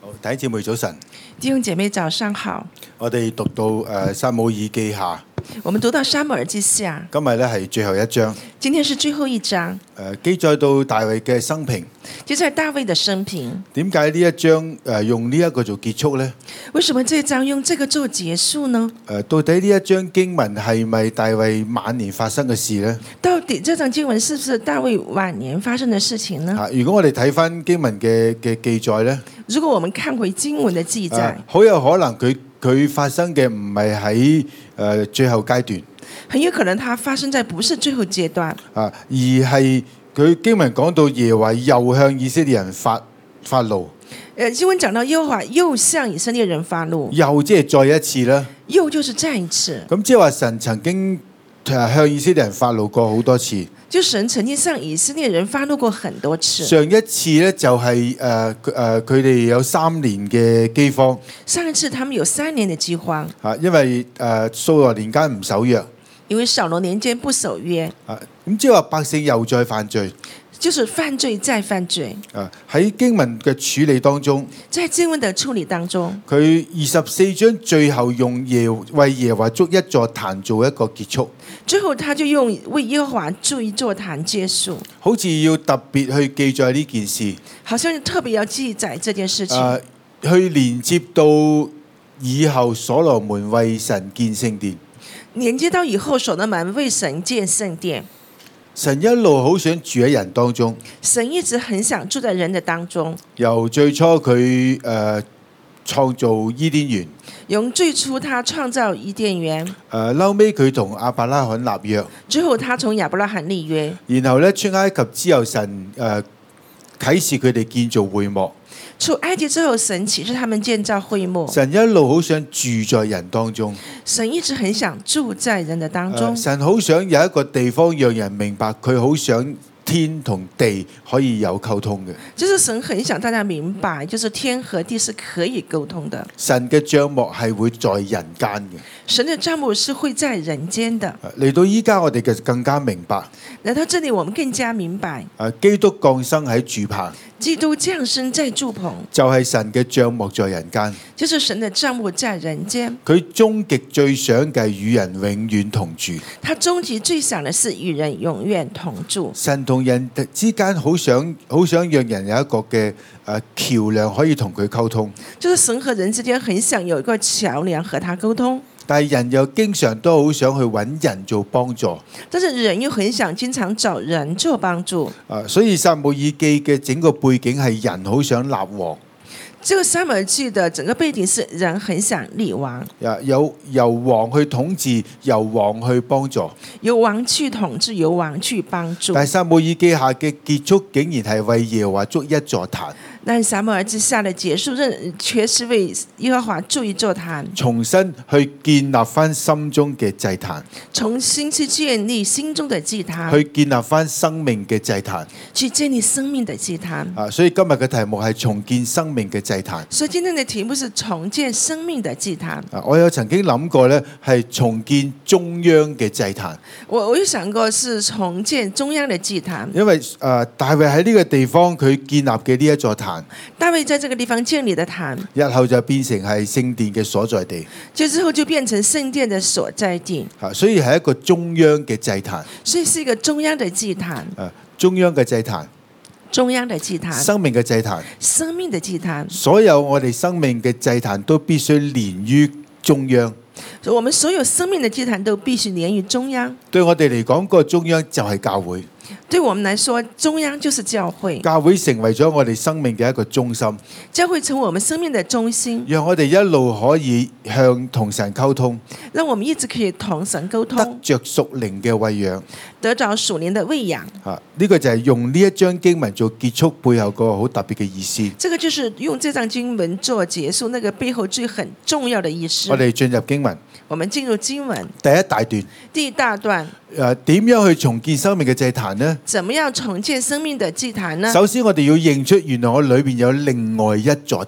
好，弟兄姊妹早晨， 弟兄姐妹早上好。 我哋讀到撒母耳記下， 我們讀到撒母耳記下， 今日咧係最後一章， 今天是最後一章， 記載到大衛嘅生平。 就在大衛的生平。 點解呢一章用呢一個做結束呢？ 為什麼這章用這個做結束呢？ 到底呢一章經文係咪大衛晚年發生嘅事呢？ 到底這章經文是不是大衛晚年發生的事情呢？ 如果我哋睇翻經文嘅記載呢， 如果我們看回經文的記載， 好有可能佢發生嘅唔係喺最後階段， 很有可能它發生在不是最後階段， 而係佢經文講到耶和華又向以色列人發怒。 經文講到耶和華又向以色列人發怒， 又即係再一次啦。 又就是再一次。 咁即係話神曾經向以色列人發怒過好多次。 就神曾經向以色列人發怒過很多次。 上一次呢，就係佢哋有3年嘅饑荒。 上一次他們有3年的饑荒。 因為掃羅年間唔守約。 因為掃羅年間不守約。 咁即係話百姓又再犯罪。 就是犯罪再犯罪。 喺經文嘅處理當中， 在經文的處理當中， 佢24章最後用為耶和華築一座壇做一個結束。 最後他就用為耶和華築一座壇結束， 好似要特別去記載呢件事， 好像特別要記載這件事情， 去連接到以後所羅門為神建聖殿， 連接到以後所羅門為神建聖殿。 神一路好想住喺人當中， 神一直很想住在人的當中。 由最初佢創造伊甸園， 由最初他創造伊甸園， 後尾佢同亞伯拉罕立約， 之後他從亞伯拉罕立約， 然後咧出埃及之後神啟示佢哋建造會幕。 出埃及之後，神啟示他們建造會幕。 神一路好想住在人當中， 神一直很想住在人的當中。 神好想有一個地方讓人明白，佢好想天同地可以有溝通嘅。 就是神很想大家明白，就是天和地是可以溝通的。 神嘅帳幕係會在人間嘅。 神的帳幕是會在人間的。 嚟到依家我哋嘅更加明白。 來到這裡我們更加明白。 基督降生喺住棚。 基督降生在住棚， 就係神嘅帳幕在人間。 就是神的帳幕在人間。 佢終極最想嘅與人永遠同住。 他終極最想的是與人永遠同住。 神同人之間好想讓人有一個嘅橋梁可以同佢溝通。 就是神和人之間很想有一個橋梁和他溝通。 但係人又經常都好想去揾人做幫助， 但是人又很想經常找人做幫助。 所以撒母耳記嘅整個背景係人好想立王。 這個撒母耳記的整個背景是人很想立王， 由王去統治，由王去幫助， 由王去統治，由王去幫助。 但係撒母耳記下嘅結束竟然係為耶和華築一座壇。 但撒母耳記下的結束卻是為耶和華築一座壇， 重新去建立翻心中嘅祭壇， 重新去建立心中的祭壇， 去建立翻生命嘅祭壇， 去建立生命的祭壇。 所以今日嘅題目係重建生命嘅祭壇。 所以今天的題目是重建生命的祭壇。 我有曾經諗過呢係重建中央嘅祭壇。 我有想過是重建中央的祭壇， 因為大衛喺呢個地方佢建立嘅呢一座壇。 大衛在這個地方建立的壇， 日後就變成係聖殿嘅所在地。 就之後就變成聖殿的所在地。 所以係一個中央嘅祭壇。 所以是一個中央的祭壇。 中央嘅祭壇。 中央的祭壇。 生命嘅祭壇。 生命的祭壇。 所有我哋生命嘅祭壇都必須連於中央。 我們所有生命的祭壇都必須連於中央。 對我哋嚟講，個中央就係教會。 對我們來說，中央就是教會。 教會成為咗我哋生命嘅一個中心。 教會成為我們生命的中心， 讓我哋一路可以向同神溝通。 讓我們一直可以同神溝通， 得着屬靈嘅餵養， 得着屬靈的餵養。 呢個就係用呢一章經文做結束背後個好特別嘅意思。 這個就是用這章經文做結束，那個背後最很重要的意思。 我哋進入經文。 我們進入經文第一大段。 第一大段。 點樣去重建生命嘅祭壇呢？ 怎麼樣重建生命的祭壇呢？ 首先我哋要認出，原來我裏面有另外一座壇。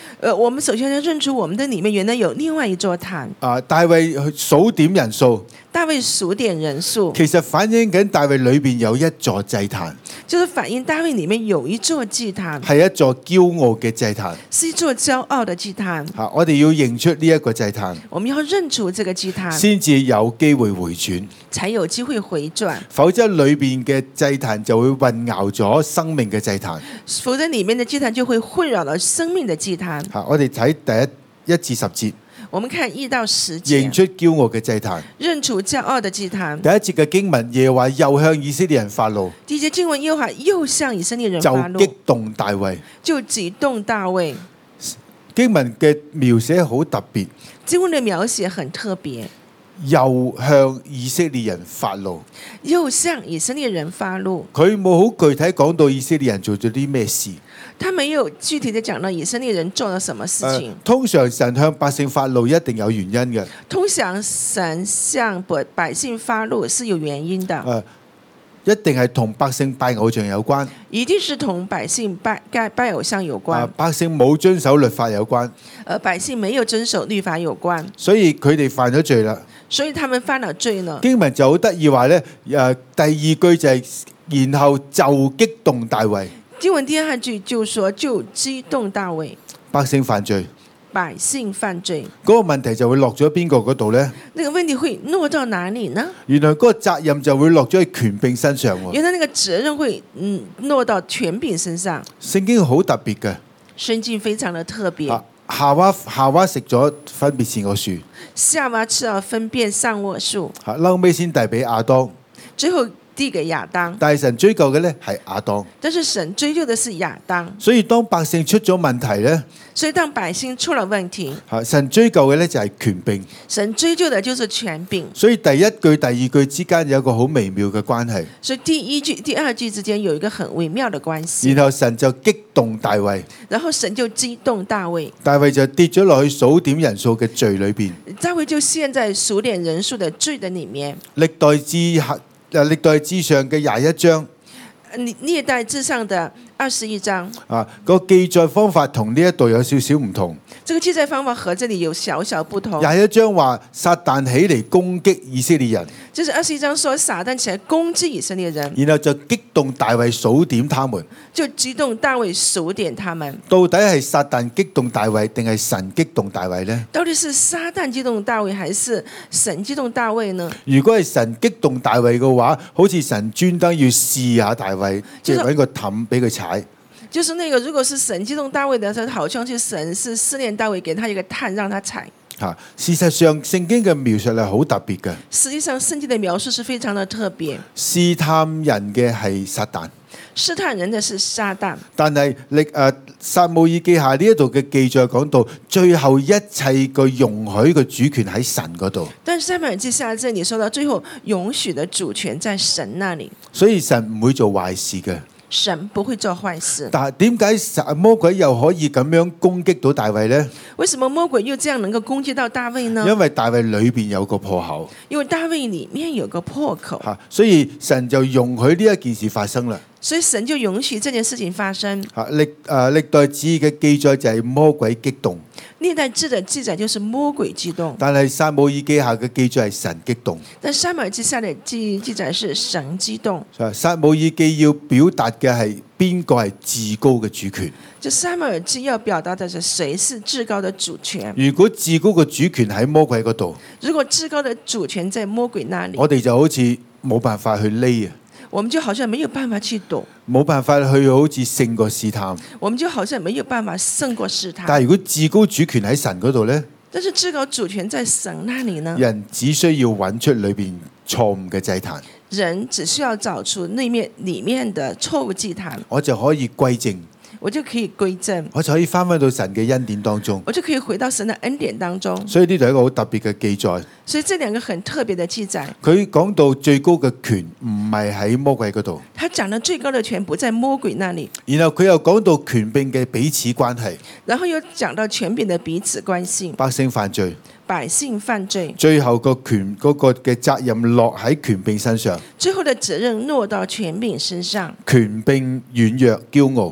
我們首先要認出我們的裡面原來有另外一座壇。 大衛去數點人數， 大衛數點人數， 其實反映緊大衛裏邊有一座祭壇， 就是反映大衛裡面有一座祭壇， 係一座驕傲嘅祭壇。 是一座驕傲的祭壇。 我哋要認出呢一個祭壇， 我們要認出這個祭壇， 先至有機會回轉， 才有機會回轉。 否則裏邊嘅祭壇就會混淆咗生命嘅祭壇。 否則裡面的祭壇就會混淆了生命的祭壇。 我哋睇第1至10節。 我們看1到10節， 認出驕傲嘅祭壇。 認出驕傲的祭壇。 第1節嘅經文，耶和華又向以色列人發怒。 第一節經文，耶和華又向以色列人發怒， 就激動大衛。 就激動大衛。 經文嘅描寫好特別。 經文的描寫很特別。 又向以色列人發怒。 又向以色列人發怒。 佢冇好具體講到以色列人做咗啲咩事。 他沒有具體的講到以色列人做了什麼事情。 通常神向百姓發怒一定有原因嘅。 通常神向百姓發怒是有原因的。 一定係同百姓拜偶像有關。 一定是同百姓拜偶像有關。 百姓冇遵守律法有關。 百姓沒有遵守律法有關。 所以佢哋犯咗罪啦。 所以他們犯了罪呢。 經文就好得意話咧，第二句就係然後就激動大衛。 經文第二句就說就激動大衛。 百姓犯罪。 百姓犯罪。 嗰個問題就會落咗邊個嗰度呢？ 那個問題會落到哪裡呢？ 原來嗰個責任就會落咗喺權柄身上喎。 原來那個責任會落到權柄身上。 聖經好特別嘅。 聖經非常的特別。 夏娃食咗分別善惡樹。 夏娃吃了分辨善惡樹。 後尾先遞俾亞當。 最後遞給亞當。 但係神追究嘅呢係亞當。 但是神追究的是亞當。 所以當百姓出咗問題呢？ 所以當百姓出了問題， 神追究嘅呢就係權柄。 神追究的就是權柄。 所以第一句、第二句之間有一個好微妙嘅關係。 所以第一句、第二句之間有一個很微妙的關係。 然後神就激動大衛。 然後神就激動大衛。 大衛就跌咗落去數點人數嘅罪裏邊。 大衛就陷在數點人數的罪的裡面。 歷代志上嘅21章。 歷代志上的21章。 個記載方法同呢一度有少少唔同。 這個記載方法和這裡有小小不同。 21章話撒旦起嚟攻擊以色列人。 就是21章說撒旦起來攻擊以色列人。 然後就激動大衛數點他們。 就激動大衛數點他們。 到底係撒旦激動大衛定係神激動大衛呢？ 到底是撒旦激動大衛還是神激動大衛呢？ 如果係神激動大衛嘅話，好似神專登要試下大衛，即係揾個氹俾佢踩。 就是那個，如果是神激動大衛的時候，好像是神是試煉大衛，給他一個探，讓他踩。 事實上聖經嘅描述係好特別嘅。 實際上聖經的描述是非常的特別。 試探人嘅係撒旦。 試探人的是撒旦。 但係撒母耳記下呢一度嘅記載講到，最後一切個容許嘅主權喺神嗰度。 但是撒母耳記下這裡說到最後，容許的主權在神那裡。 所以神唔會做壞事嘅。 神不會做壞事。 但係點解魔鬼又可以咁樣攻擊到大衛呢？ 為什麼魔鬼又這樣能夠攻擊到大衛呢？ 因為大衛裏邊有個破口。 因為大衛裡面有個破口。 所以神就容許呢一件事發生啦。 所以神就容許這件事情發生。 歷代志嘅記載就係魔鬼激動。 歷代志的記載就是魔鬼激動。 但係撒母耳記下嘅記載係神激動。 但撒母耳記下的記載是神激動。 撒母耳記要表達嘅係邊個係至高嘅主權。 就撒母耳記要表達的是誰是至高的主權。 如果至高嘅主權喺魔鬼嗰度， 如果至高的主權在魔鬼那裡， 我哋就好似冇辦法去匿啊。 我們就好像沒有辦法去躲， 冇辦法去好似勝過試探。 我們就好像沒有辦法勝過試探。 但係如果至高主權喺神嗰度呢？ 但是至高主權在神那裡呢？ 人只需要揾出裏邊錯誤嘅祭壇， 人只需要找出裡面的錯誤祭壇， 我就可以歸正。 我就可以歸正， 我就可以翻返到神嘅恩典當中， 我就可以回到神的恩典當中。 所以呢度係一個好特別嘅記載。 所以這兩個很特別的記載， 佢講到最高嘅權唔係喺魔鬼嗰度， 他講到最高的權不在魔鬼那裡。 然後佢又講到權柄嘅彼此關係， 然後又講到權柄的彼此關係。 百姓犯罪， 百姓犯罪， 最後個權嗰個嘅責任落喺權柄身上， 最後的責任落到權柄身上。 權柄軟弱驕傲，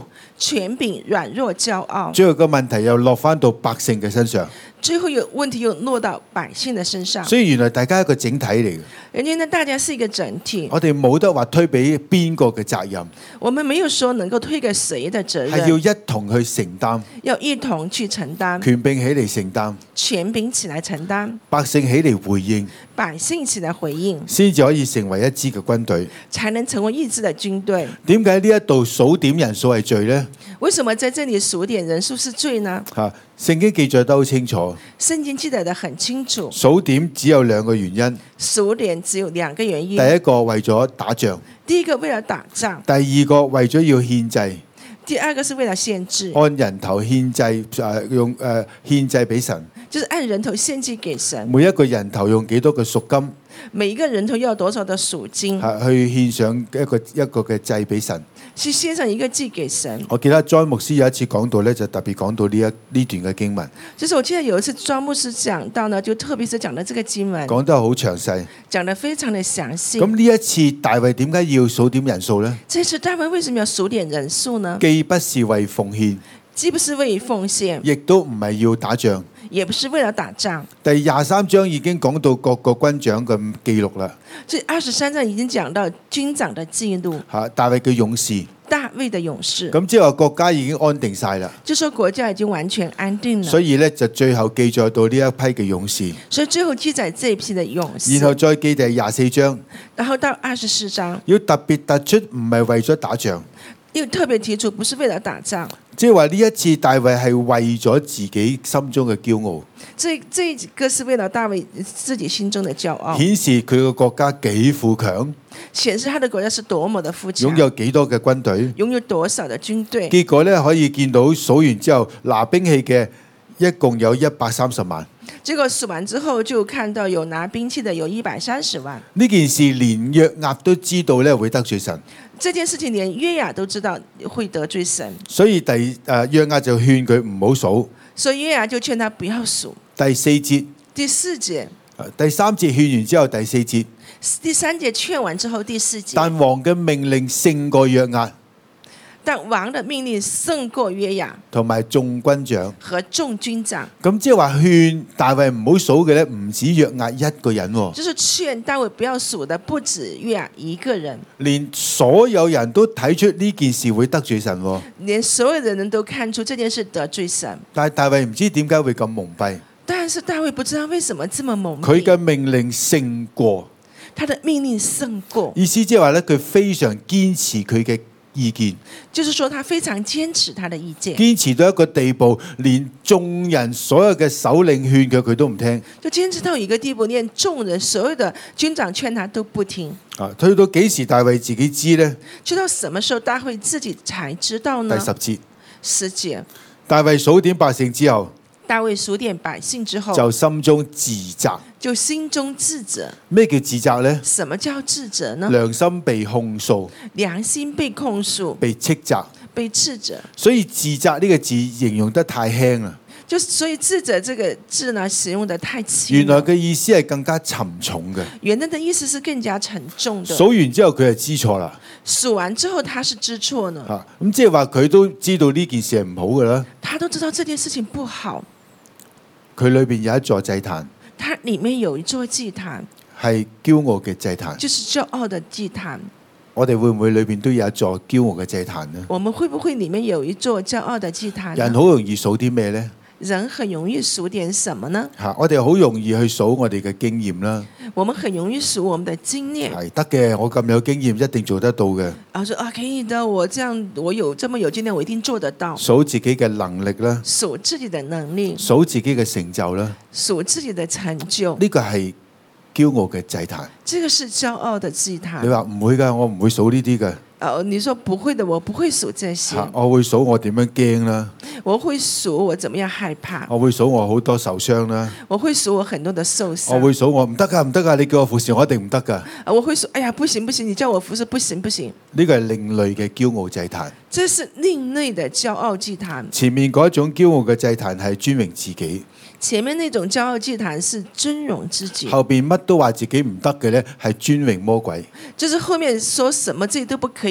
權柄軟弱驕傲。 最後個問題又落翻到百姓嘅身上， 最後有問題又落到百姓的身上。 所以原來大家一個整體嚟嘅， 人家呢，大家是一個整體， 我哋冇得話推俾邊個嘅責任， 我們沒有說能夠推給誰的責係要任， 一同去承擔， 要一同去承擔， 權柄起嚟承擔， 權柄起來承擔， 百姓起嚟回應， 百姓起來回應， 先至可以成為一支嘅軍隊。 才能成為一支的軍隊。 點解呢一度數點人數係罪呢？ 為什麼在這裡數點人數是罪呢？ 聖經記載得好清楚， 聖經記載得很清楚， 數點只有兩個原因。 數點只有兩個原因。 第一個為咗打仗， 第一個為了打仗， 第二個為咗要獻祭， 第二個是為了獻祭， 按人頭獻祭，用獻祭俾神。 就是按人頭獻祭給神。 每一個人頭用幾多嘅贖金， 每一個人頭要多少的贖金， 去獻上一個嘅祭俾神。 去獻上一個祭給神。 我記得莊牧師有一次講到呢，就特別講到呢段嘅經文， 就是我記得有一次莊牧師講到呢，就特別是講到這個經文， 講得好詳細， 講得非常的詳細。 咁呢一次大衛點解要數點人數呢？ 這次大衛為什麼要數點人數呢？ 既不是為奉獻， 既不是為奉獻， 亦都唔係要打仗。 也不是為了打仗。 第23章已經講到各個軍長嘅記錄啦。 這23章已經講到軍長的記錄， 大衛嘅勇士， 大衛的勇士。 咁之後國家已經安定晒啦。 就說國家已經完全安定了。 所以呢，就最後記載到呢一批嘅勇士。 所以最後記載這一批的勇士。 然後再記第24章， 然後到24章， 要特別突出唔係為咗打仗， 又特別提出不是為了打仗。 即係話呢一次大衛係為咗自己心中嘅驕傲， 這個是為了大衛自己心中的驕傲， 顯示佢個國家幾富強， 顯示他的國家是多麼的富強， 擁有幾多嘅軍隊， 擁有多少的軍隊。 結果呢，可以見到數完之後拿兵器嘅一共有130萬。 結果數完之後就看到有拿兵器的有130萬。 呢件事連約押都知道呢會得罪神。 這件事情連約押都知道會得罪神， 所以約押就勸佢唔好數。 所以約押就勸他不要數。 第4節， 第4節， 第3節勸完之後，第4節， 第3節勸完之後，第4節。 但王嘅命令勝過約押， 但王的命令勝過約押同埋眾軍長和眾軍長。 咁即係話勸大衛唔好數嘅咧，唔止約押一個人， 就是勸大衛不要數的，不止約押一個人， 連所有人都睇出呢件事會得罪神， 連所有的人都看出這件事得罪神。 但係大衛唔知點解會咁蒙蔽， 但是大衛不知道為什麼這麼蒙蔽。 佢嘅命令勝過， 他的命令勝過， 意思即係話咧，佢非常堅持佢嘅意見， 就是說他非常堅持他的意見， 堅持到一個地步，連眾人所有嘅首領勸佢都唔聽， 就堅持到一個地步，連眾人所有的軍長勸他都不聽。 去到幾時大衛自己知呢？ 去到什麼時候大衛自己才知道呢？ 第10節 10節， 大衛數點百姓之後， 大衛數點百姓之後， 就心中自責。 就心中自責。 咩叫自責呢？ 什麼叫自責呢？ 良心被控訴， 良心被控訴， 被斥責， 被斥責。 所以自責呢個字形容得太輕啦。 所以自責這個字呢，形容得太輕。 原來嘅意思係更加沉重嘅。 原來的意思是更加沉重的。 數完之後佢係知錯啦。 數完之後他是知錯呢。 咁即係話佢都知道呢件事係唔好嘅啦。 他都知道這件事情不好。 佢裏邊有一座祭壇。 它裡面有一座祭壇， 係驕傲嘅祭壇， 就是驕傲的祭壇。 我哋會唔會裏邊都有一座驕傲嘅祭壇呢？ 我們會不會裡面有一座驕傲的祭壇？ 人好容易數啲咩呢？ 人很容易數點什麼呢？ 我哋好容易去數我哋嘅經驗啦。 我們很容易數我們的經驗。 係得嘅，我咁有經驗，一定做得到嘅。 我說可以的，我有這麼有經驗，我一定做得到。 數自己嘅能力啦， 數自己的能力， 數自己嘅成就啦， 數自己的成就。 呢個係驕傲嘅祭壇。 這個是驕傲的祭壇。 你話唔會㗎，我唔會數呢啲㗎。 你說不會的，我不會數這些。 我會數我點樣驚啦。 我會數我怎麼樣害怕。 我會數我好多受傷啦。 我會數我很多的受傷。 我會數我唔得㗎，唔得㗎，你叫我服侍我一定唔得㗎。 我會數，哎呀，不行不行，你叫我服侍不行不行。 呢個係另類嘅驕傲祭壇。 這是另類的驕傲祭壇。 前面嗰一種驕傲嘅祭壇係尊榮自己。 前面那種驕傲祭壇是尊榮自己， 後邊乜都話自己唔得嘅呢係尊榮魔鬼。 就是後面說什麼自己都不可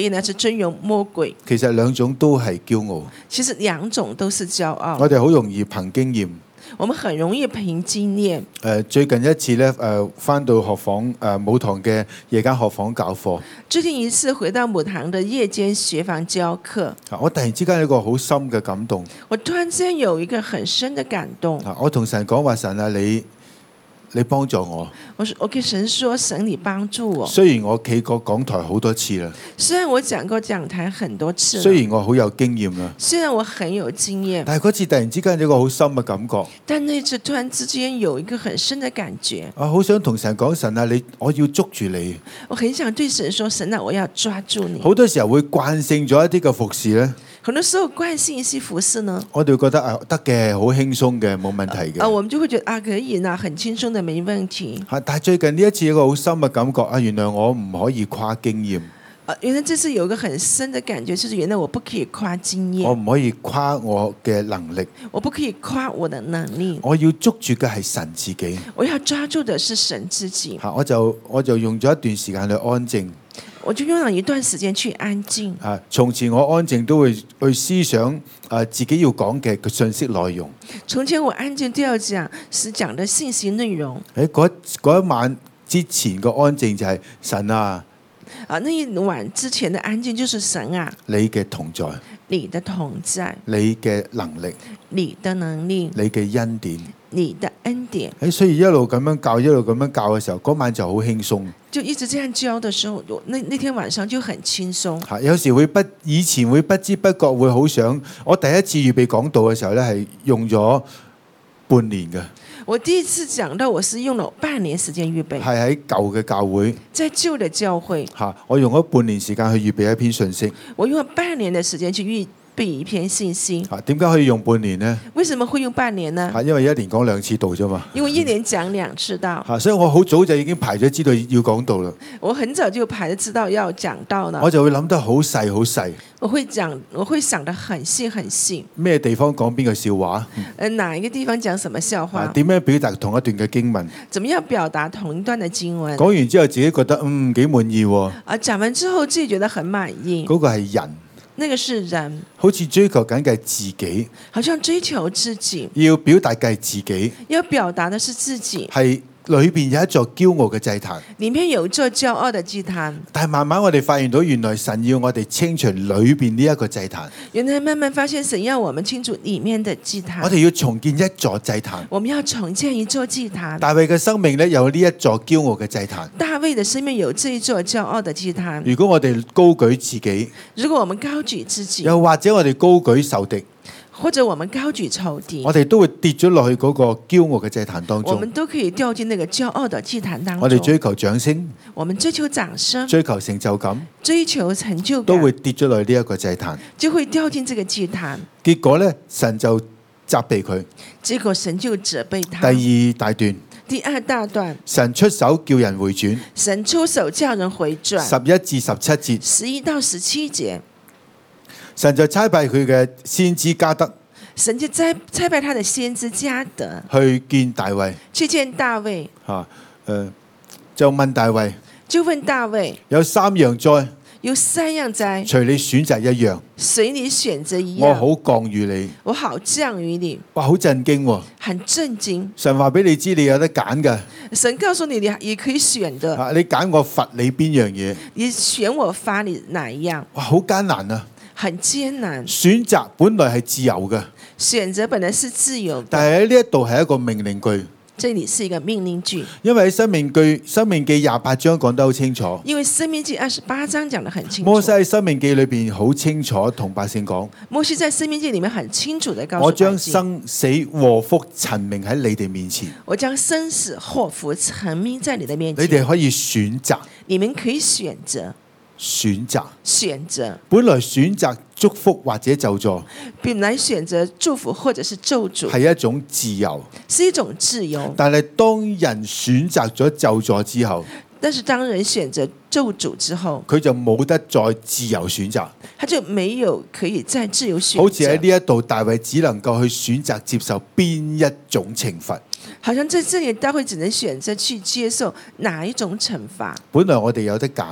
意呢是尊榮魔鬼。 其實兩種都係驕傲。 其實兩種都是驕傲。 我哋好容易憑經驗。 我們很容易憑經驗。 最近一次咧，翻到學房母堂嘅夜間學房教課。 最近一次回到母堂嘅夜間學房教課， 我突然之間有一個好深嘅感動。 我突然之間有一個很深的感動。 我同神講話，神啊，你幫助我。 我跟神說，神你幫助我。 雖然我企過講台好多次啦， 雖然我講過講台很多次， 雖然我好有經驗啦， 雖然我很有經驗， 但係嗰次突然之間有一個好深嘅感覺。 但那次突然之間有一個很深的感覺。 我好想同神講，神啊，我要捉住你。 我很想對神說，神啊，我要抓住你。 好多時候會慣性咗一啲嘅服侍呢， 很多時候慣性一些服侍呢， 我哋會覺得得嘅，好輕鬆嘅，冇問題嘅。 我們就會覺得可以啦，很輕鬆的，沒問題。 但係最近呢一次有一個好深嘅感覺，原來我唔可以誇經驗。 原來這次有一個很深的感覺，就是原來我不可以誇經驗， 我唔可以誇我嘅能力， 我不可以誇我的能力。 我要捉住嘅係神自己， 我要抓住的是神自己。 我就用咗一段時間去安靜。 我就用了一段時間去安靜。 從前我安靜都會去思想自己要講嘅信息內容。 從前我安靜都要講是講的信息內容。 嗰一晚之前個安靜就係神啊！ 那一晚之前的安靜就是神啊！ 你嘅同在， 你的同在， 你嘅能力， 你的能力， 你嘅恩典， 你的恩典。 所以一路咁樣教，一路咁樣教嘅時候，嗰晚就好輕鬆。 就一直這樣教的時候，那天晚上就很輕鬆。 有時以前會不知不覺會好想，我第一次預備講道嘅時候呢，係用咗半年嘅。 我第一次講到，我是用了半年時間預備， 係喺舊嘅教會， 在舊的教會， 我用咗半年時間去預備一篇信息。 我用了半年的時間去預備一篇信息。 點解可以用半年呢？ 為什麼會用半年呢？ 因為一年講2次道啫嘛。 因為一年講2次道。 所以我好早就已經排咗知道要講道啦。 我很早就排咗知道要講道啦。 我就會諗得好細好細。 我會想得很細很細。 咩地方講邊個笑話？ 哪一個地方講什麼笑話？ 點樣表達同一段嘅經文？ 怎麼樣表達同一段嘅經文？ 講完之後自己覺得幾滿意喎。 講完之後自己覺得很滿意。 嗰個係人。 那個是人， 好似追求緊嘅自己， 好像追求自己， 要表達嘅係自己， 要表達的是自己， 係裏邊有一座驕傲嘅祭壇， 裏面有一座驕傲的祭壇。 但係慢慢我哋發現到，原來神要我哋清除裏邊呢一個祭壇。 原來慢慢發現神要我們清除裏面的祭壇。 我哋要重建一座祭壇。 我們要重建一座祭壇。 大衛嘅生命呢，有呢一座驕傲嘅祭壇。 大衛的生命有這一座驕傲的祭壇。 如果我哋高舉自己， 如果我們高舉自己， 又或者我哋高舉仇敵， 或者我們高舉仇敵， 我哋都會跌咗落去嗰個驕傲嘅祭壇當中。 我們都可以掉進那個驕傲的祭壇當中。 我哋追求掌聲， 我們追求掌聲， 追求成就感， 追求成就感， 都會跌咗落去呢一個祭壇， 就會掉進這個祭壇。 結果呢，神就責備佢。 結果神就責備他。 第二大段。 第二大段， 神出手叫人回轉。 神出手叫人回轉。 11至17節。 11到17節。 神就差派佢嘅先知加德。 神就差派他的先知加德去見大衛。 去見大衛。 就問大衛。 就問大衛。 有3樣災。 有3樣災。 隨你選擇一樣。 隨你選擇一樣。 我好降於你。 我好降於你。 哇，好震驚喎。 很震驚。神話俾你知，你有得揀嘅。 神告訴你，你也可以選的。 你揀我罰你邊樣嘢？ 你選我罰你哪一樣？ 哇，好艱難啊！ 很艱難。 選擇本來係自由嘅。 選擇本來是自由的。 但係喺呢一度係一個命令句。 這裡是一個命令句。因為喺申命記28章講得好清楚。 因為申命記28章講得很清楚。 摩西喺申命記裏邊好清楚同百姓講。 摩西在申命記裡面很清楚地告訴百姓。 我將生死禍福陳明喺你哋面前。 我將生死禍福陳明在你的面前。 你哋可以選擇。 你們可以選擇。 選擇。 選擇。 本來選擇祝福或者咒詛。 本來選擇祝福或者是咒詛。 係一種自由。 是一種自由。 但係當人選擇咗咒詛之後。 但是當人選擇咒詛之後， 佢就冇得再自由選擇。 他就沒有可以再自由選擇。 好似喺呢一度，大衛只能夠去選擇接受邊一種懲罰。 好像在這裡，大衛只能選擇去接受哪一種懲罰。 本來我哋有得揀。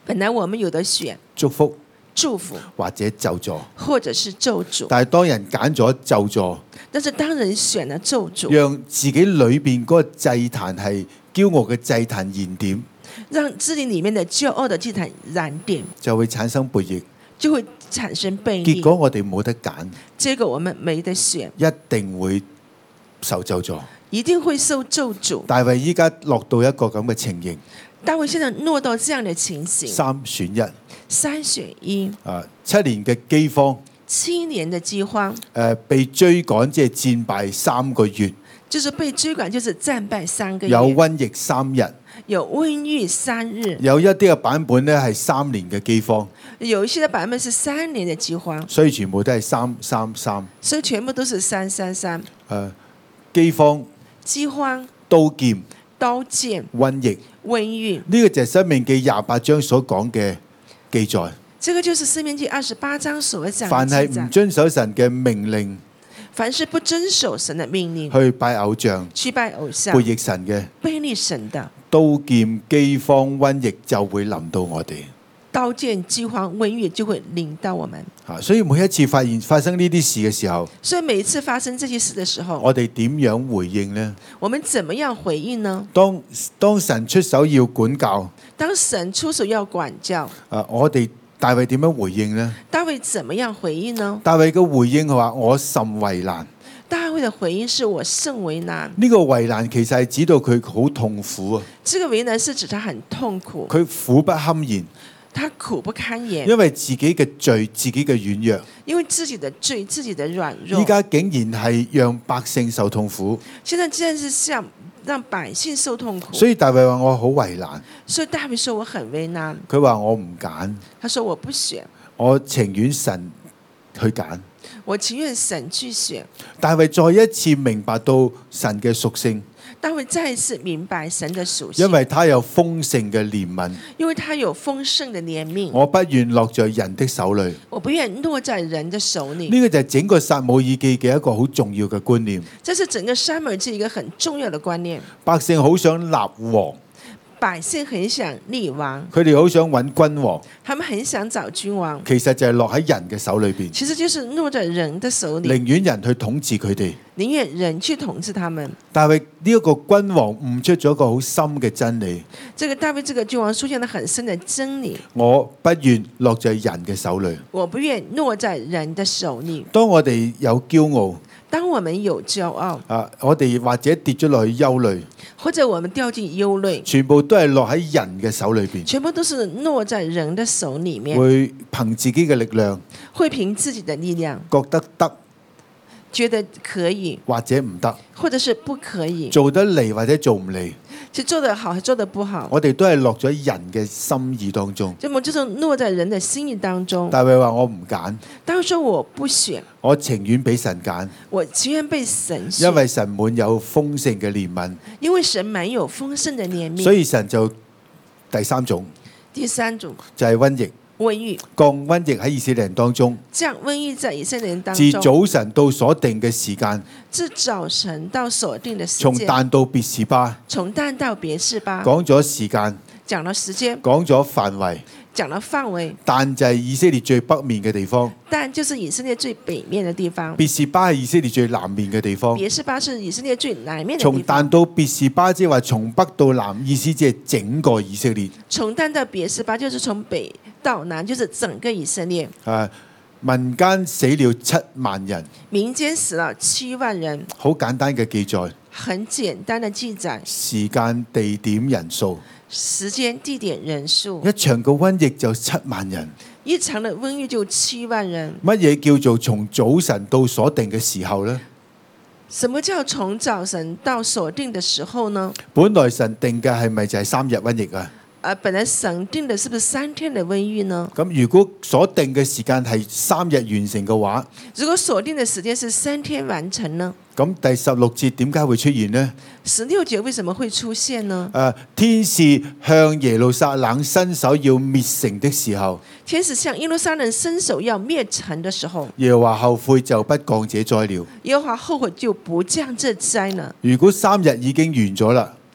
本來我們有得選祝福祝福或者咒詛， 或者是咒詛， 但係當人揀咗咒詛， 但是當人選了咒詛， 讓自己裏邊嗰個祭壇係驕傲嘅祭壇燃點， 讓自己裡面的驕傲的祭壇燃點， 就會產生背逆。 就會產生背結逆。 果我哋冇得揀， 結果我們沒得選， 一定會受咒詛。 一定會受咒詛。 大衛依家落到一個咁嘅情形， 大衛現在落到這樣的情形， 3選1， 3選1， 7年嘅饑荒， 7年的饑荒， 被追趕即係戰敗3個月， 就是被追趕，就是戰敗3個月， 有瘟疫3日， 有瘟疫3日， 有一啲嘅版本咧係3年嘅饑荒， 有一些的版本是3年的饑荒， 所以全部都係333。 所以全部都是333。 饑荒、 饑荒、 刀劍、 刀劍、 瘟疫， 瘟疫， 呢個就係《申命記》28章所講嘅記載。 這個就是《申命記》28章所講凡係唔的記載。 遵守神嘅命令， 凡是不遵守神的命令， 去拜偶像、 去拜偶像、 背逆神嘅， 背逆神的， 刀劍、饑荒、瘟疫就會臨到我哋。 刀劍、饑荒、瘟疫就會臨到我們。 所以每一次發生呢啲事嘅時候， 所以每一次發生這些事的時候， 我哋點樣回應呢？ 我們怎麼樣回應呢？ 當神出手要管教， 當神出手要管教， 我哋大衛點樣回應呢？ 大衛怎麼樣回應呢？ 大衛嘅回應係話：我甚為難。 大衛的回應是我甚為難。 呢個為難其實係指到佢好痛苦啊！ 這個為難是指他很痛苦， 佢苦不堪言， 他苦不堪言， 因為自己嘅罪、自己嘅軟弱， 因為自己的罪、自己的軟弱。 依家竟然係讓百姓受痛苦， 現在竟然是像讓百姓受痛苦。 所以大衛話我好為難。 所以大衛說我很為難。 佢話我唔揀， 他說我不選， 我情願神去揀。 我情願神去選。 大衛再一次明白到神嘅屬性， 大衛再一次明白神的屬性， 因為他有豐盛嘅憐憫。 因為他有豐盛的憐憫。 我不願落在人的手裏。 我不願落在人的手裏。 呢個就係整個撒母耳記嘅一個好重要嘅觀念。 這是整個撒母耳記一個很重要的觀念。 百姓好想立王， 百姓很想立王， 佢哋好想揾君王， 他們很想找君王， 其實就係落喺人嘅手裏邊， 其實就是落在人的手裏， 寧願人去統治佢哋。 寧願人去統治他們。 大衛呢一個君王悟出咗一個好深嘅真理， 這個大衛這個君王出現了很深的真理。 我不願落在人嘅手裏。 我不願落在人的手裏。 當我哋有驕傲， 當我們有驕傲， 我哋或者跌咗落去憂慮， 或者我們掉進憂慮， 全部都係落喺人嘅手裏邊， 全部都是落在人的手裏面， 會憑自己嘅力量， 會憑自己的力量覺得得覺得可以， 或者唔得， 或者是不可以， 做得嚟或者做唔嚟， 其實做得好還做得不好， 我哋都係落咗人嘅心意當中。 這麼就是落在人的心意當中。 大衛話我唔揀， 當時說我不選， 我情願俾神揀， 我情願被神選， 因為神滿有豐盛嘅憐憫， 因為神滿有豐盛的憐憫。 所以神就第三種第三種就係瘟疫， 瘟疫， 降瘟疫喺以色列人當中， 降瘟疫在以色列人當自中， 早晨到所定嘅時間， 自早晨到所定的時從間， 但到別是巴， 從但到別是巴， 講咗時間， 講了時間， 講咗範圍， 講了範圍， 但就係以色列最北面嘅地方， 但就是以色列最北面的地方， 別是巴係以色列最南面嘅地方。 別是巴是以色列最南面的從地方。 但到別是巴，即係話從北到南，意思即係整個以色列。 從但到別是巴就是從北到南，就是整個以色列。 民間死了7萬人， 民間死了7萬人， 好簡單嘅記載， 很簡單的記載， 時間、地點、人數， 時間、地點、人數。 一場嘅瘟疫就7萬人。 一場的瘟疫就7萬人。 乜嘢叫做從早晨到所定嘅時候呢？ 什麼叫從早晨到所定的時候呢？ 本來神定嘅係咪就係3日瘟疫啊？ 本來神定的是不是3天的瘟疫呢？ 咁如果所定嘅時間係3日完成嘅話， 如果所定的時間是3天完成呢？ 咁第16節點解會出現呢 ？16節為什麼會出現呢？ 天使向耶路撒冷伸手要滅城的時候， 天使向耶路撒冷伸手要滅城的時候， 耶和華後悔就不降這災了。 耶和華後悔就不降這災了。 如果3日已經完咗啦，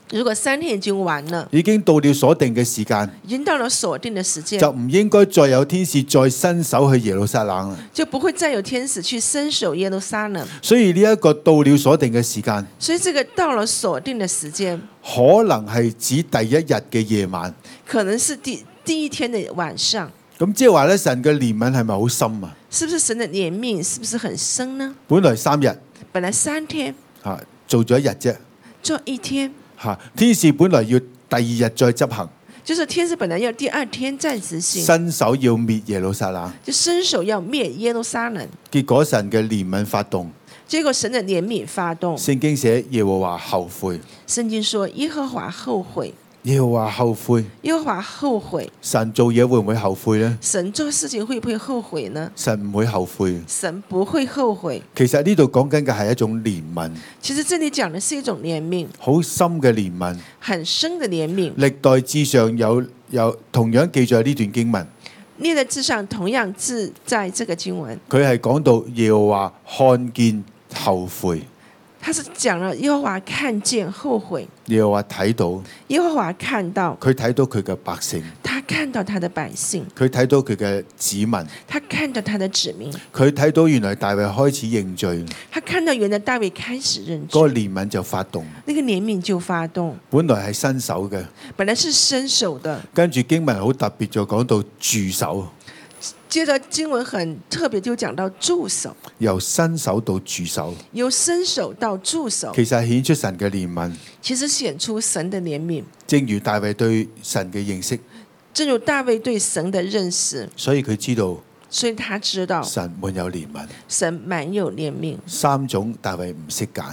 如果3天已經完了， 已經到了所定嘅時間， 已經到了鎖定的時間， 就唔應該再有天使再伸手去耶路撒冷啦。 就不會再有天使去伸手耶路撒冷。 所以呢一個到了所定嘅時間， 所以這個到了鎖定的時間， 可能係指第一日嘅夜晚。 可能是第一天的晚上。 咁即係話咧，神嘅憐憫係咪好深啊？ 是不是神的憐憫是不是很深呢？ 本來3日本來3天做咗1日啫， 做1天， 天使本來要第2日再執行， 就是天使本來要第2天再執行， 伸手要滅耶路撒冷， 就伸手要滅耶路撒冷。 結果神嘅憐憫發動， 結果神的憐憫發動。 聖經寫耶和華後悔， 聖經說耶和華後悔， 耶和華後悔， 耶和華後悔。 神做嘢會唔會後悔呢？ 神做事情會不會後悔呢？ 神唔會後悔。 神不會後悔。 其實呢度講緊嘅係一種憐憫， 其實這裡講的是一種憐憫， 好深嘅憐憫， 很深的憐憫。 歷代志上有同樣記載呢段經文， 列在志上同樣記在這個經文， 佢係講到耶和華看見後悔， 他是講了耶和華看見後悔， 耶和華睇到， 耶和華看到， 佢睇到佢嘅百姓， 他看到他的百姓， 佢睇到佢嘅子民， 他看到他的子民， 佢睇到原來大衛開始認罪， 他看到原來大衛開始認嗰個罪， 憐憫就發動， 那個憐憫就發動， 本來係伸手嘅， 本來是伸手的， 跟住經文好特別就講到住手， 接着經文很特別就講到住手， 由伸手到住手， 由伸手到住手， 其實係顯出神嘅憐憫， 其實顯出神的憐憫， 正如大衛對神嘅認識， 正如大衛對神的認識， 所以佢知道所以他知道神滿有憐憫。 神滿有憐憫。 3種大衛唔識揀，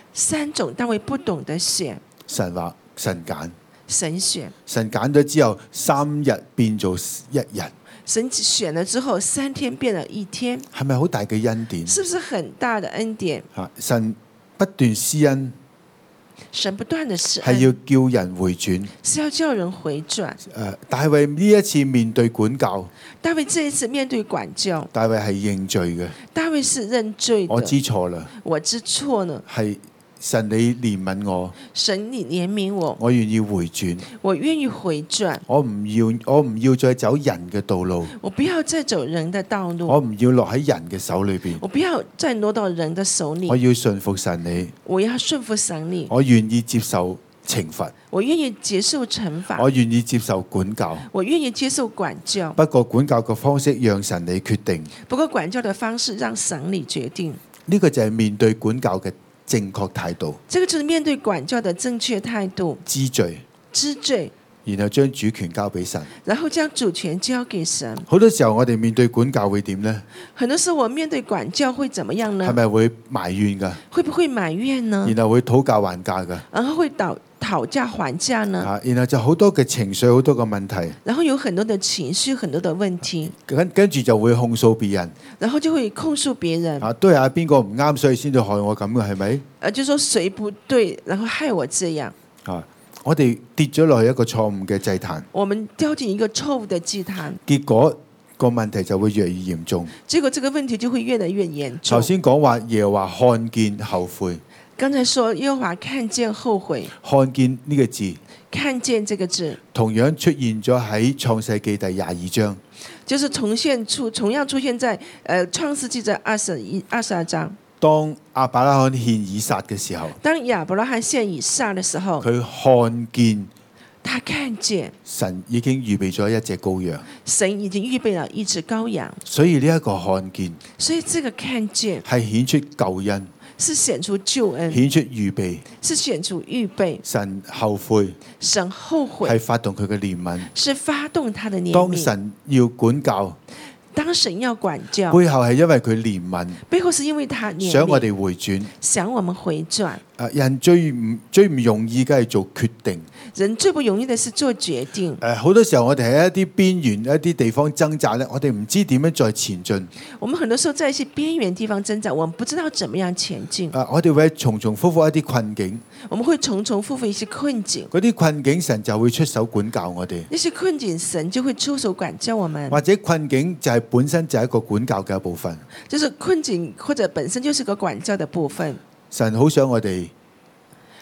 3種大衛不懂得選， 神話神揀， 神選， 神揀咗之後3日變做1日， 神選了之後3天變了1天， 係咪好大嘅恩典？ 是不是很大的恩典？ 神不斷施恩， 神不斷的施係要恩， 叫人回轉。 是要叫人回轉。 大衛呢一次面對管教， 大衛這一次面對管教， 大衛係認罪嘅， 大衛是認罪的。 我知錯啦， 我知錯了， 係神你憐憫我， 神你憐憫我， 我願意回轉， 我願意回轉， 我唔要再走人嘅道路， 我不要再走人的道路， 我唔要落喺人嘅手裏邊， 我不要再落到人的手我裏， 要順服神你， 我要順服神你， 我願意接受懲罰， 我願意接受懲罰， 我願意接受管教。 我願意接受管教。 不過管教嘅方式讓神你決定， 不過管教的方式讓神你決定， 呢個就係面對管教嘅正確態度。 這個就是面對管教的正確態度。 知罪， 知罪， 然後將主權交俾神。 然後將主權交給神。 好多時候我哋面對管教會點呢？ 很多時候我面對管教會怎麼樣呢？ 係咪會埋怨㗎？ 會不會埋怨呢？ 然後會討價還價㗎？ 然後會討價還價呢？ 然後就好多嘅情緒，好多嘅問題， 然後有很多的情緒，很多的問題， 跟住就會控訴別人。 然後就會控訴別人。 都係邊個唔啱，所以先至害我咁嘅，係咪？ 就說誰不對，然後害我這樣。 我哋跌咗落去一個錯誤嘅祭壇， 我們掉進一個錯誤的祭壇， 結果個問題就會越嚟越嚴重。 結果這個問題就會越來越嚴重。 頭先講話耶和華看見後悔， 剛才說耶和華看見後悔， 看見呢個字， 看見這個字， 同樣出現咗喺創世記第22章， 就是同樣出現在創世記的22章。 當亞伯拉罕獻以撒嘅時候， 當亞伯拉罕獻以撒的時候， 佢看見他看見神已經預備咗一隻羔羊， 神已經預備了一隻羔羊， 所以呢一個看見所以這個看見係顯出救恩， 是顯出救恩， 顯出預備， 是顯出預備。 神後悔神後悔係發動佢嘅憐憫， 是發動他的憐憫。 當神要管教， 當神要管教， 背後係因為佢憐憫， 背後是因為他憐想我憫， 哋回轉。 想我們回轉。 人最唔容易嘅係做決定。 人最不容易的是做決定。 好多時候我哋喺一啲邊緣一啲地方掙扎咧，我哋唔知點樣再前進。 我們很多時候在一些邊緣地方掙扎，我們不知道怎麼樣前進。 我哋會重重複複一啲困境， 我們會重重複複一些困境。 嗰啲困境神就會出手管教我哋。 那些困境神就會出手管教我們。 或者困境就係本身就係一個管教嘅一部分。 就是困境或者本身就是個管教的部分。 神好想我哋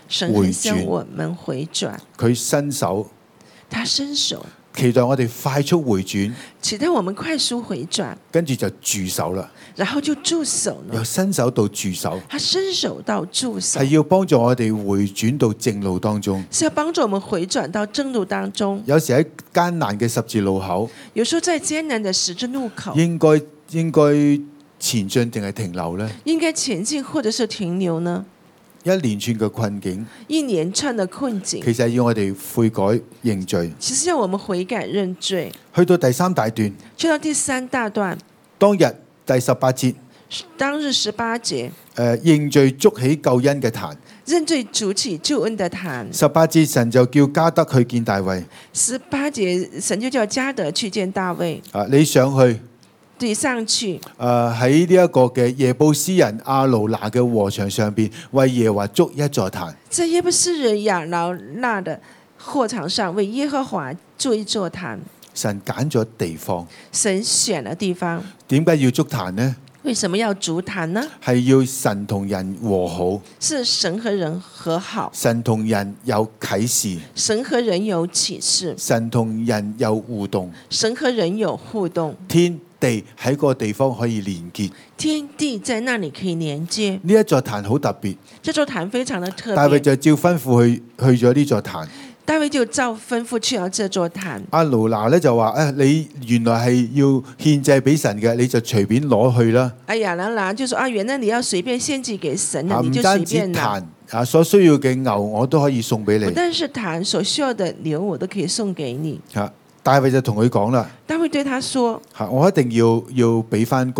神很想我們回轉， 佢伸手他伸手期待我哋快速回轉， 期待我們快速回轉， 跟住就住手啦， 然後就住手了。 由伸手到住手， 他伸手到住手， 係要幫助我哋回轉到正路當中。 是要幫助我們回轉到正路當中。 有時喺艱難嘅十字路口， 有時候在艱難的十字路口， 應該前進定係停留呢？ 應該前進或者是停留呢？ 一連串嘅困境， 一連串的困境， 其實係要我哋悔改認罪。 其實要我們悔改認罪。 去到第三大段， 去到第三大段， 當日第18節， 當日18節， 認罪築起救恩嘅壇。 認罪築起救恩的壇。 18節神就叫加德去見大衛。 18節神就叫加德去見大衛。 你上去。 對，上去。 喺呢一個嘅耶布斯人亞魯拿嘅禾場上邊，為耶和華築一座壇。 在耶布斯人亞魯拿的禾場上，為耶和華築一座壇。 神揀咗地方。 神選了地方。 點解要築壇呢？ 為什麼要築壇呢？ 係要神同人和好。 是神和人和好。 神同人有啟示。 神和人有啟示。 神同人有互動。 神和人有互動。 天地喺個地方可以連結。 天地在那裡可以連接。 呢一座壇好特別。 這座壇非常的特別。 大衛就照吩咐去咗呢座壇。 大衛就照吩咐去了這座壇。 亞魯拿咧就話：你原來係要獻祭俾神嘅，你就隨便攞去啦。 亞魯拿就說：原來你要隨便獻祭給神的，你就隨便拿。 唔單止壇所需要嘅牛，我都可以送俾你。 不但是壇所需要的牛，我都可以送給你。 大衛就同佢講啦。 大衛對他說： 我一定要俾翻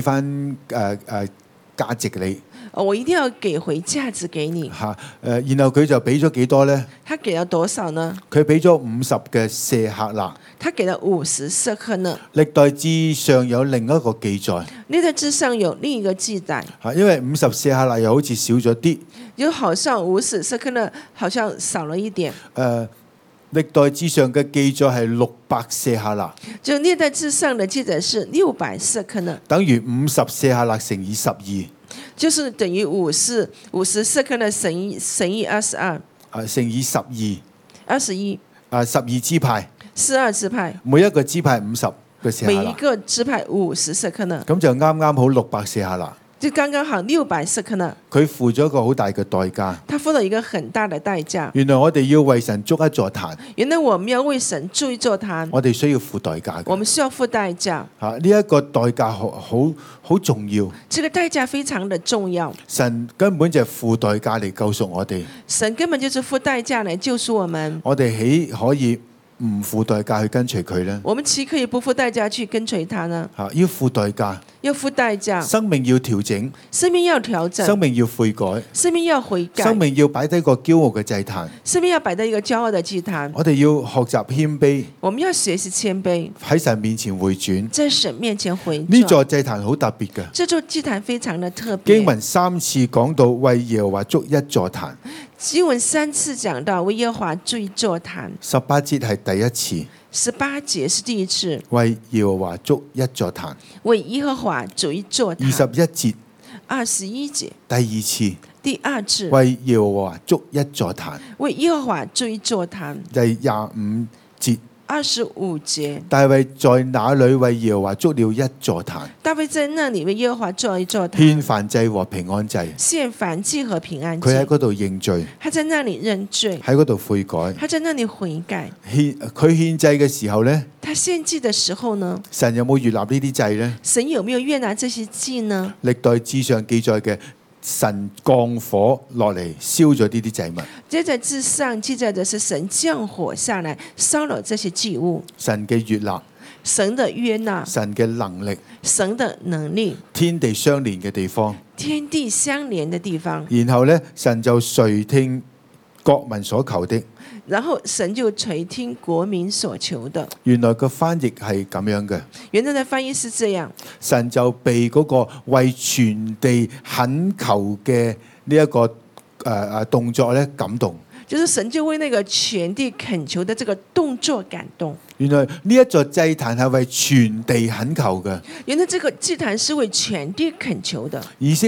價值你。 我一定要給回價值給你。 然後佢就俾咗幾多呢？ 他給了多少呢？ 佢俾咗50嘅舍客勒。 他給了50舍客勒。 歷代志上有另一個記載。 歷代志上有另一個記載。 因為50舍客勒又好似少咗啲。 又好像50舍客勒好像少了一點。 歷代志上嘅記載係600舍客勒。 就歷代志上的記載是600舍客勒。 等於50舍客勒乘以12。 就是等於50舍客勒乘以22。 乘以12。 21。 12支派。 12支派。 每一個支派50個舍客勒。 每一個支派50舍客勒。 咁就啱啱好600舍客勒。 就剛剛好600舍客勒。 佢付咗一個好大嘅代價。 他付了一個很大的代價。 原來我哋要為神築一座壇。 原來我們要為神築一座壇。 我哋需要付代價嘅。 我們需要付代價。 呢一個代價好重要。 這個代價非常的重要。 神根本就係付代價嚟救贖我哋。 神根本就是付代價嚟救贖我們。 我哋豈可以唔付代價去跟隨佢呢？ 我們豈可以不付代價去跟隨他呢？ 要付代價。 要付代價。 生命要調整。 生命要調整。 生命要悔改。 生命要悔改。 生命要擺低個驕傲嘅祭壇。 生命要擺低一個驕傲的祭壇。 我哋要學習謙卑。 我們要學習謙卑。 喺神面前回轉。 在神面前回轉。 呢座祭壇好特別嘅。 這座祭壇非常的特別。 經文3次講到為耶和華築一座壇。 經文3次講到為耶和華築一座壇。 18節係第一次。 18節是第一次。 為耶和華築一座壇。 為耶和華築一座壇。 21節。 21節。 第二次。 第二次。 為耶和華築一座壇。 為耶和華築一座壇。 第25節。 25節。 大衛在那裏為耶和華築了一座壇。 大衛在那裏為耶和華築了一座壇。 獻燔祭和平安祭。 獻燔祭和平安祭。 佢喺嗰度認罪。 他在那裏認罪。 喺嗰度悔改。 他在那裏悔改。 佢獻祭嘅時候呢？ 他獻祭的時候呢？ 神有冇悅納呢啲祭呢？ 神有沒有悅納這些祭呢？ 歷代志上記載嘅。神降火落嚟燒咗呢啲祭物。 這在志上記載的是神降火下來燒了這些祭物。 神嘅悅納。 神的悅納。 神嘅能力。 神的能力。 天地相連嘅地方。 天地相連的地方。 然後呢，神就垂聽國民所求的。 然後神就垂聽國民所求的。 原來個翻譯係咁樣嘅。 原來的翻譯是這樣。 神就被嗰個為全地懇求嘅呢一個動作咧感動。 就是神就為那個全地懇求的這個動作感動。 原來呢一座祭壇係為全地懇求嘅。 原來這個祭壇是為全地懇求的。 以色列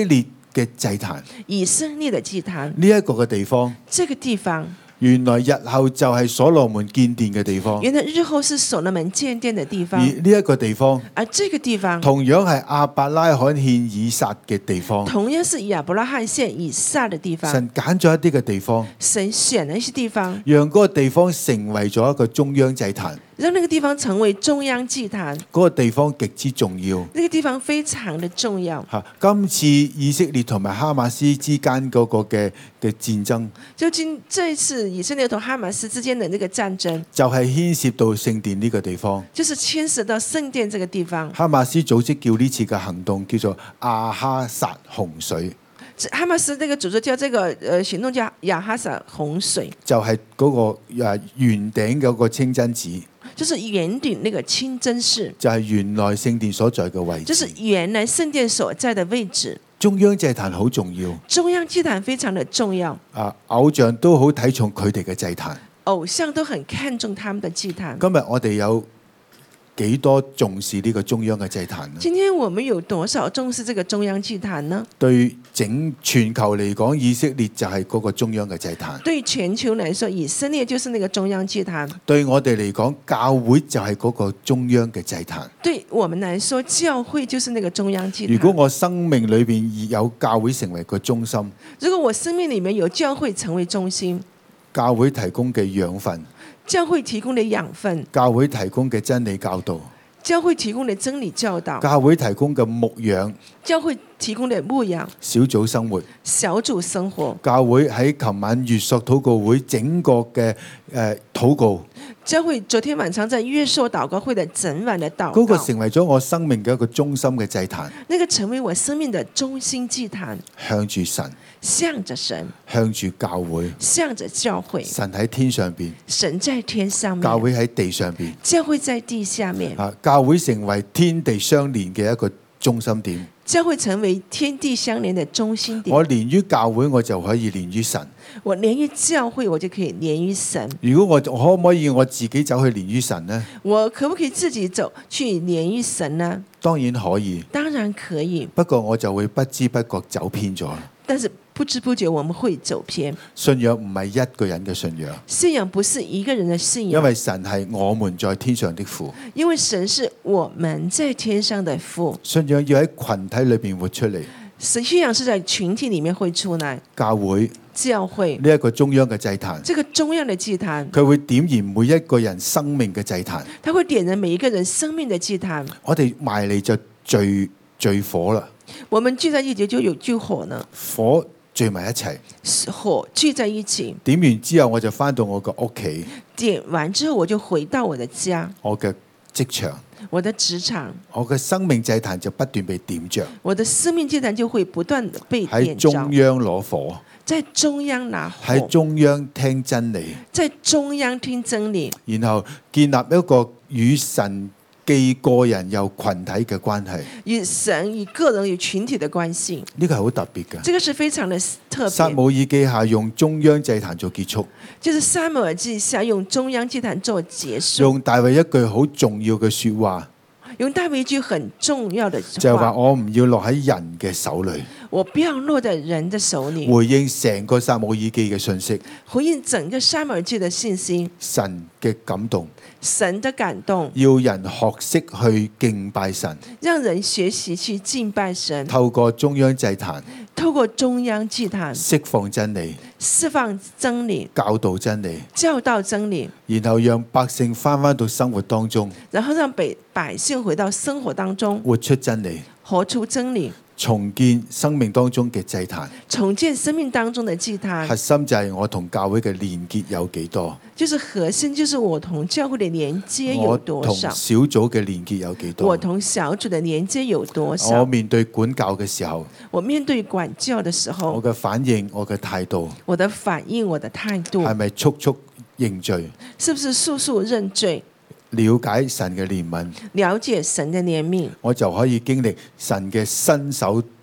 嘅祭壇， 以色列的祭壇， 呢一個嘅地方， 這個地方原來日後就係所羅門建殿嘅地方， 原來日後是所羅門建殿的地而方， 呢一個地方而這個地方同樣係亞伯拉罕獻以撒嘅地方。 同樣是亞伯拉罕獻以撒的地方。 神揀咗一啲嘅地方， 神選了一些地方， 讓嗰個地方成為咗一個中央祭壇。 讓那個地方成為中央祭壇。 嗰個地方極之重要。 那個地方非常的重要。 嚇，今次以色列同埋哈馬斯之間嗰個嘅戰爭， 這一次以色列同哈馬斯之間的那個戰爭， 就係牽涉到聖殿呢個地方。 就是牽涉到聖殿這個地方。 哈馬斯組織叫呢次嘅行動叫做亞哈撒洪水， 哈馬斯那個組織叫這個行動叫亞哈撒洪水， 就係嗰個圓頂嗰個清真寺， 就是圓頂那個清真寺， 就係原來聖殿所在嘅位置。 就是原來聖殿所在的位置。 中央祭壇好重要， 中央祭壇非常的重要。 偶像都好睇重佢哋嘅祭壇， 偶像都很看重他們的祭壇。 今日我哋有幾多重視呢個中央嘅祭壇呢？ 今天我們有多少重視這個中央祭壇呢？ 對整全球嚟講，以色列就係嗰個中央嘅祭壇。 對全球來說，以色列就是那個中央祭壇。 對我哋嚟講，教會就係嗰個中央嘅祭壇。 對我們來說，教會就是那個中央祭壇。 如果我生命裏邊有教會成為個中心， 如果我生命裡面有教會成為中心， 教會提供嘅養分， 教會提供的養分， 教會提供嘅真理教導， 教會提供的真理教導， 教會提供嘅牧養， 教會提供的牧養， 小組生活， 小組生活， 教會喺琴晚月朔禱告會整個嘅禱告， 教會昨天晚上在月朔禱告會的整晚的禱告， 嗰個成為咗我生命嘅一個中心嘅祭壇， 那個成為我生命的中心祭壇， 向住神， 向着神， 向住教會， 向着教會， 神喺天上邊， 神在天上面， 教會喺地上邊， 教會在地下面， 教會成為天地相連嘅一個中心點。 教會成為天地相連的中心點。 我連於教會，我就可以連於神。 我連於教會，我就可以連於神。 如果我可唔可以我自己走去連於神呢？ 我可不可以自己走去連於神呢？ 當然可以， 當然可以。 不過我就會不知不覺走偏咗。 但是不知不覺我們會走偏。 信仰唔係一個人嘅信仰， 信仰不是一個人的信仰， 因為神係我們在天上的父。 因為神是我們在天上的父。 信仰要喺群體裏邊活出嚟。 信仰是在群體裡面會出來。教會呢一個中央嘅祭壇， 這個中央的祭壇， 佢會點燃每一個人生命嘅祭壇。 它會點燃每一個人生命的祭壇。 我哋埋嚟就聚火啦。 我們聚在一起就有聚火呢。 火聚埋一齊， 火聚在一起。 點完之後，我就返到我個屋企。 點完之後，我就回到我的家， 我嘅職場， 我的職場， 我嘅生命祭壇就不斷被點着。 我的生命祭壇就會不斷地被點着。 喺中央攞火， 在中央拿火， 喺中央聽真理， 在中央聽真理， 然後建立一個與神既個人又群體嘅關係。 與神與個人與群體的關係， 呢個係好特別嘅。 這個是非常的特別。 撒母耳記下用中央祭壇做結束， 就是撒母耳記下用中央祭壇做結束， 用大衛一句好重要嘅說話， 用大衛一句很重要的話， 就係話我唔要落喺人嘅手裏， 我不要落在人的手裏， 回應成個撒母耳記嘅信息， 回應整個撒母耳記的信息， 神嘅感動， 神的感動， 要人學識去敬拜神， 讓人學習去敬拜神， 透過中央祭壇， 透過中央祭壇釋放真理， 釋放真理， 教導真理， 教導真理， 然後讓百姓返到生活當中， 然後讓百姓回到生活當中， 活出真理， 活出真理， 重建生命當中嘅祭壇。 重建生命當中的祭壇。 核心就係我同教會嘅連結有幾多， 就是核心，就是我同教會的連接有多少， 我同小組嘅連結有幾多， 我同小組的連接有多少。 我面對管教嘅時候， 我面對管教的時候， 我嘅反應，我嘅態度， 我的反應，我的態度， 係咪速速認罪？ 是不是速速認罪？ 了解神嘅憐憫， 了解神的憐憫， 我就可以經歷神嘅伸手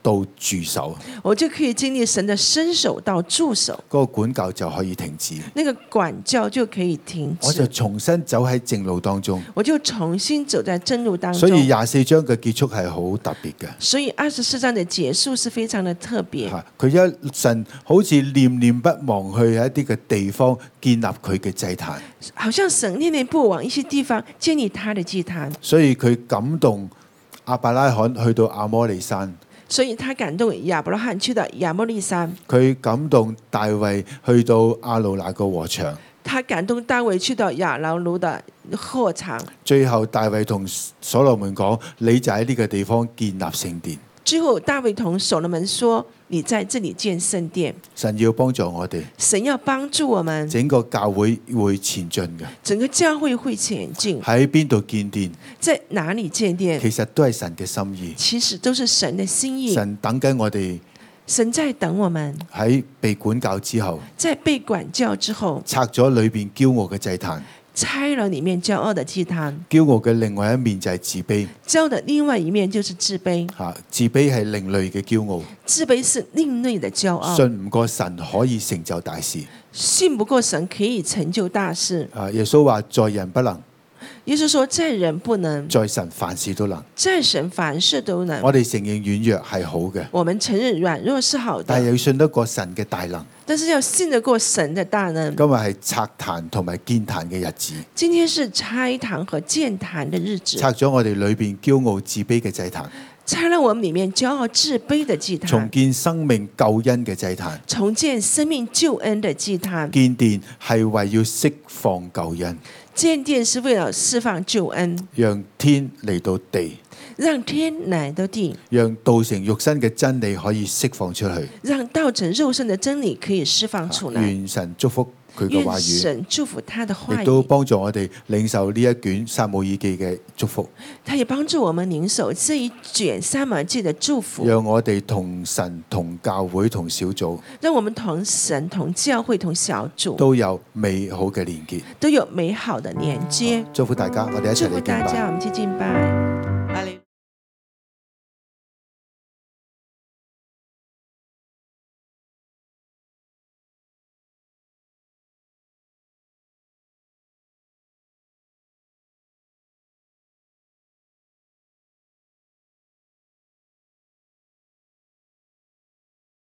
到駐守， 我就可以經歷神的伸手到助手， 嗰個管教就可以停止， 那個管教就可以停我就止， 重新走喺正路當中。 我就重新走在正路當所以中。 24章嘅結束係好特別嘅。 所以24章的結束是非常的特別。 佢神好似念念不忘去一啲嘅地方建立佢嘅祭壇， 好像神念念不忘一些地方建立他的祭壇， 所以佢感動亞伯拉罕去到亞摩利山， 所以他感動亞伯拉罕去到亞摩利山， 佢感動大衛去到亞魯那個禾場， 他感動大衛去到亞勞魯的禾場。 最後大衛同所羅門講：你就喺呢個地方建立聖殿。 最後大衛同所羅門說：你在這裡建聖殿。 神要幫助我哋， 神要幫助我們， 整個教會會前進嘅。 整個教會會前進。 喺邊度建殿？ 在哪裡建殿？ 其實都係神嘅心意。 其實都是神的心意。 神等緊我哋， 神在等我們。 喺被管教之後， 在被管教之後， 拆咗裏邊驕傲嘅祭壇。 拆了裡面驕傲的祭壇， 驕傲嘅另外一面就係自卑。 驕傲的另外一面就是自卑。 自卑係另類嘅驕傲。 自卑是另類的驕傲。 信唔過神可以成就大事。 信不過神可以成就大事。 耶穌話：在人不能。 耶穌說：在人不能， 在神凡事都能。 在神凡事都能。 我哋承認軟弱係好嘅， 我們承認軟弱是好的， 但係要信得過神嘅大能。 但是要信得過神的大能。 今日係拆壇同埋建壇嘅日子。 今天是拆壇和建壇的日子。 拆咗我哋裏邊驕傲自卑嘅祭壇。 拆了我們裡面驕傲自卑的祭壇。 重建生命救恩嘅祭壇。 重建生命救恩的祭壇。 建殿係為要釋放救恩。 建殿是為了釋放救恩， 讓天嚟到地， 讓天來到地， 讓道成肉身嘅真理可以釋放出去， 讓道成肉身的真理可以釋放出來。 願神祝福佢嘅話願語， 神祝福他的話語， 亦都幫助我哋領受呢一卷撒母耳記嘅祝福。 他也幫助我們領受這一卷撒母耳記的祝福， 讓我哋同神、同教會、同小組， 讓我們同神、同教會、同小組都有美好嘅連結， 都有美好的連接。 祝福大家，我哋一齊祝福嚟敬拜。 大家，我們去敬拜。